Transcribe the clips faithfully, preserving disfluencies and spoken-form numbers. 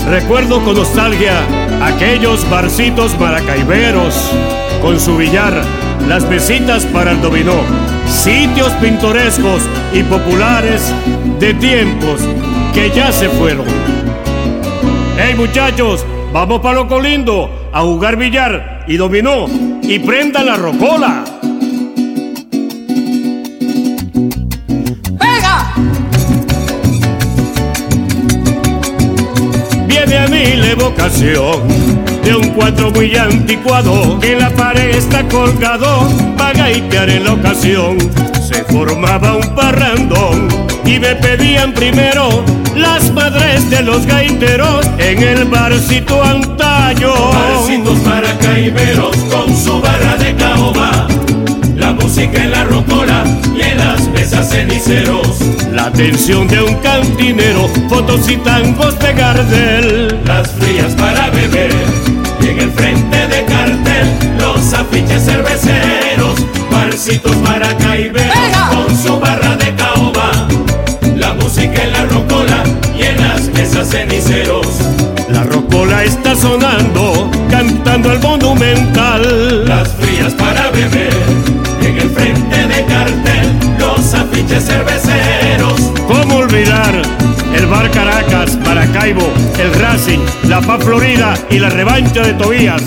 Recuerdo con nostalgia aquellos barcitos maracaiberos, con su billar, las mesitas para el dominó, sitios pintorescos y populares de tiempos que ya se fueron. ¡Hey muchachos! Vamos pa' Loco Lindo a jugar billar y dominó y prenda la rocola. ¡Pega! Viene a mí la evocación de un cuatro muy anticuado que en la pared está colgado pa' gaitear en la ocasión. Se formaba un parrandón y me pedían primero las madres de los gaiteros en el barcito antaño. Barcitos maracaiberos con su barra de caoba, la música en la rocola y en las mesas ceniceros. La atención de un cantinero, fotos y tangos de Gardel. Las frías para beber y en el frente de cartel los afiches cerveceros. Barcitos maracaiberos con su barra de caoba, la música en la rocola y en las mesas ceniceros. La rocola está sonando, cantando el monumental. Las frías para beber y en el frente de cartel los afiches cerveceros. ¿Cómo olvidar el Bar Caracas, Maracaibo, el Racing, la Paz Florida y la revancha de Tobías?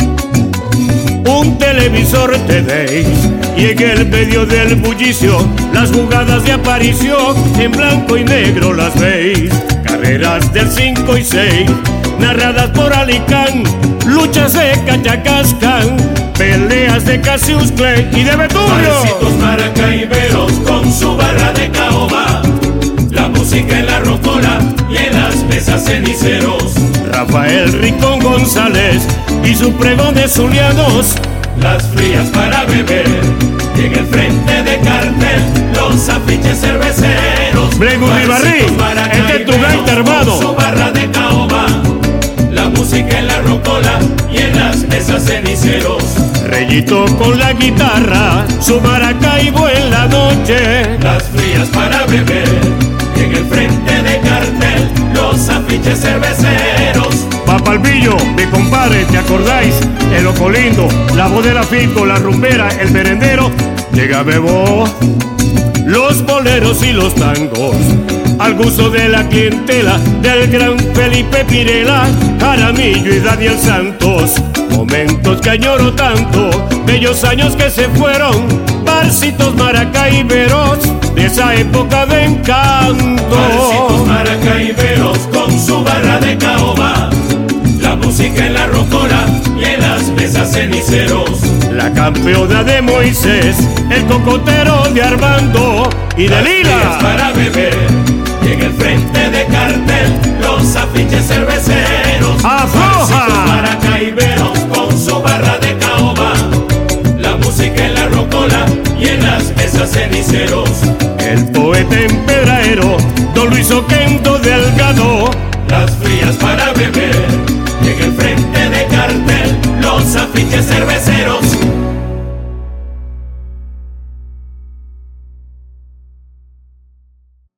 Un televisor tenéis y en el medio del bullicio las jugadas de aparición en blanco y negro las veis. Carreras del cinco y seis narradas por Alicán, luchas de Cachacascán, peleas de Cassius Clay y de Betulio. Barcitos maracaiberos con su barra de caoba, la música en la rocola y en las mesas ceniceros. Rafael Ricón González y su pregón de zulianos. Las frías para beber y en el frente de cartel los afiches cerveceros. Blegu Ribarrí, este es tu gaita hermano. Con su barra de caoba, la música en la rocola y en las mesas ceniceros. Reyito con la guitarra, su Maracaibo en la noche. Las frías para beber y en el frente de cartel los afiches cerveceros. Papalvillo, mi compadre, ¿te acordáis? El Loco Lindo, la voz de la Fico, la rumbera, el merendero. Llega Bebo, los boleros y los tangos, al gusto de la clientela del gran Felipe Pirela, Jaramillo y Daniel Santos. Momentos que añoro tanto, bellos años que se fueron, barcitos maracaiberos de esa época de encanto. Barcitos maracaiberos con su barra de caoba, la música en la rocola y en las mesas ceniceros. La campeona de Moisés, el cocotero de Armando y de Las Lila. frías para beber y en el frente de cartel los afiches cerveceros. ¡Afloja! Barcitos maracaiberos con su barra de caoba, la música en la rocola y en las mesas ceniceros. El poeta empedraero, don Luis Oquendo Delgado. Las frías para beber